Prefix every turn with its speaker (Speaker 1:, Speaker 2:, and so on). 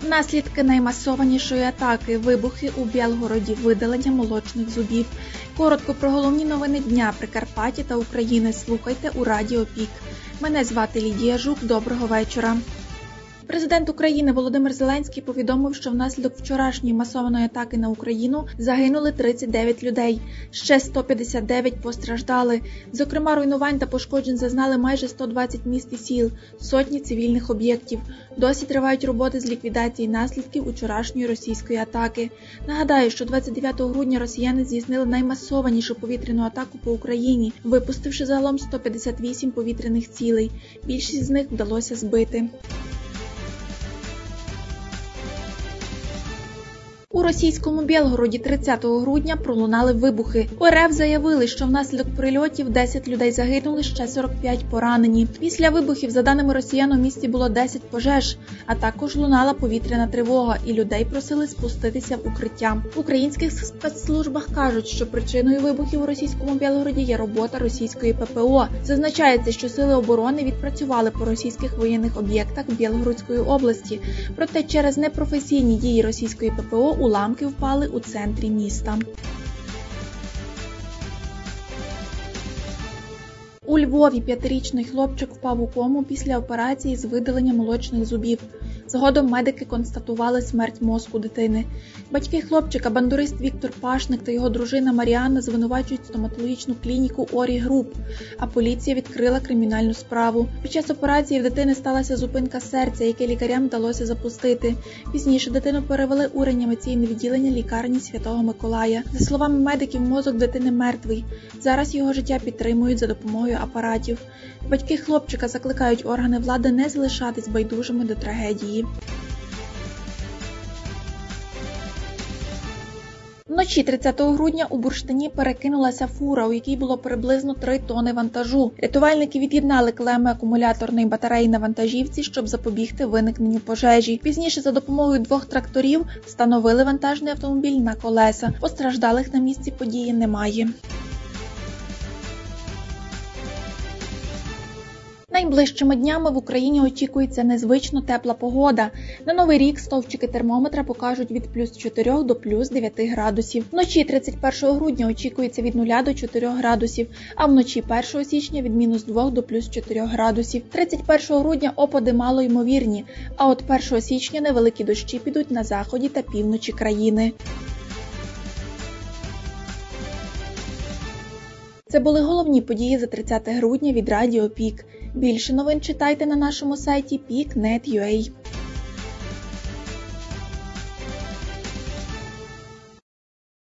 Speaker 1: Наслідки наймасованішої атаки – вибухи у Білгороді, видалення молочних зубів. Коротко про головні новини дня Прикарпаття та України слухайте у Радіо Пік. Мене звати Лідія Жук. Доброго вечора. Президент України Володимир Зеленський повідомив, що внаслідок вчорашньої масованої атаки на Україну загинули 39 людей. Ще 159 постраждали. Зокрема, руйнувань та пошкоджень зазнали майже 120 міст і сіл, сотні цивільних об'єктів. Досі тривають роботи з ліквідації наслідків вчорашньої російської атаки. Нагадаю, що 29 грудня росіяни здійснили наймасованішу повітряну атаку по Україні, випустивши загалом 158 повітряних цілей. Більшість з них вдалося збити. У російському Білгороді 30 грудня пролунали вибухи. У РФ заявили, що внаслідок прильотів 10 людей загинули, ще 45 поранені. Після вибухів, за даними росіян, у місті було 10 пожеж, а також лунала повітряна тривога, і людей просили спуститися в укриття. В українських спецслужбах кажуть, що причиною вибухів у російському Білгороді є робота російської ППО. Зазначається, що сили оборони відпрацювали по російських воєнних об'єктах Білгородської області. Проте через непрофесійні дії російської ППО уламки впали у центрі міста. У Львові 5-річний хлопчик впав у кому після операції з видалення молочних зубів. Згодом медики констатували смерть мозку дитини. Батьки хлопчика, бандурист Віктор Пашник та його дружина Маріанна, звинувачують стоматологічну клініку Орі Груп, а поліція відкрила кримінальну справу. Під час операції в дитини сталася зупинка серця, яке лікарям вдалося запустити. Пізніше дитину перевели у реанімаційне відділення лікарні Святого Миколая. За словами медиків, мозок дитини мертвий. Зараз його життя підтримують за допомогою апаратів. Батьки хлопчика закликають органи влади не залишатись байдужими до трагедії. Вночі 30 грудня у Бурштині перекинулася фура, у якій було приблизно 3 тони вантажу. Рятувальники від'єднали клеми акумуляторної батареї на вантажівці, щоб запобігти виникненню пожежі. Пізніше за допомогою 2 тракторів встановили вантажний автомобіль на колеса. Постраждалих на місці події немає. Найближчими днями в Україні очікується незвично тепла погода. На Новий рік стовпчики термометра покажуть від плюс 4 до плюс 9 градусів. Вночі 31 грудня очікується від 0 до 4 градусів, а вночі 1 січня від мінус 2 до плюс 4 градусів. 31 грудня опади малоймовірні, а от 1 січня невеликі дощі підуть на заході та півночі країни. Це були головні події за 30 грудня від Радіо Пік. Більше новин читайте на нашому сайті peak.net.ua.